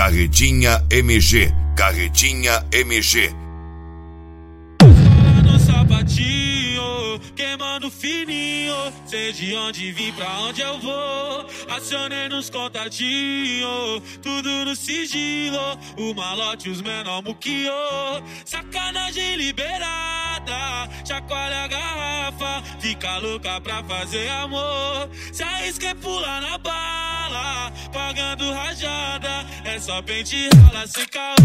Carretinha MG, Carretinha MG. No sapatinho, queimando fininho, sei de onde vim, pra onde eu vou. Acionei nos contatinhos, tudo no sigilo. O malote, os menor muquiô. Sacanagem liberada, chacoalha a garrafa, fica louca pra fazer amor. Se arrisca e pula na bala, pagando rajada, é só pente rala sem caô.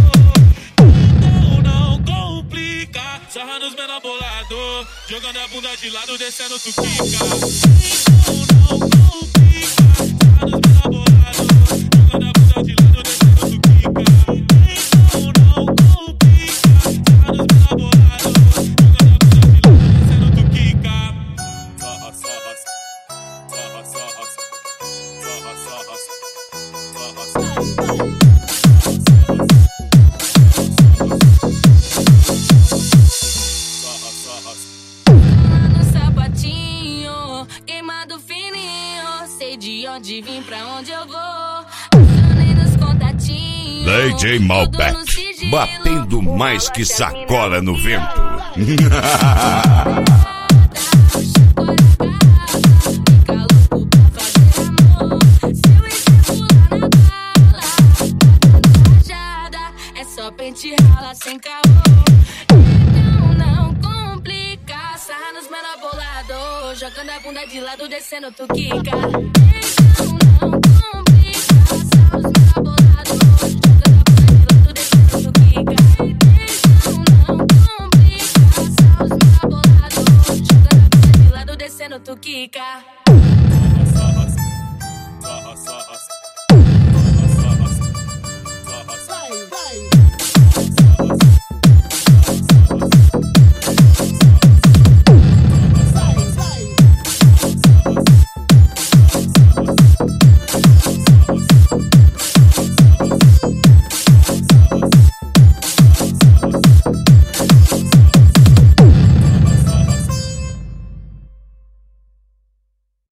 Não complica, sarra nos menor bolado, jogando a bunda de lado, descendo tu quica. Não complica, sarra nos menor bolado, jogando a bunda de lado, descendo tu quica. Não complica, sarra nos menor bolado, jogando a bunda de lado, descendo tu quica. Sarra, sarra, sarra, sarra, sarra, sarra, sarra, sarra. Queimado fininho, sei de onde vim, pra onde eu vou. Acionei nos contatinhos, DJ Malbec, batendo mais que sacola no vento. É só pente rala sem caô. Não complica, sarra nos menor bolado, jogando a bunda de lado, descendo tu quica. Não complica, sarra nos menor bolado, jogando a bunda de lado, descendo tu quica. Não complica, sarra nos menor bolado, jogando a bunda de lado, descendo tu quica.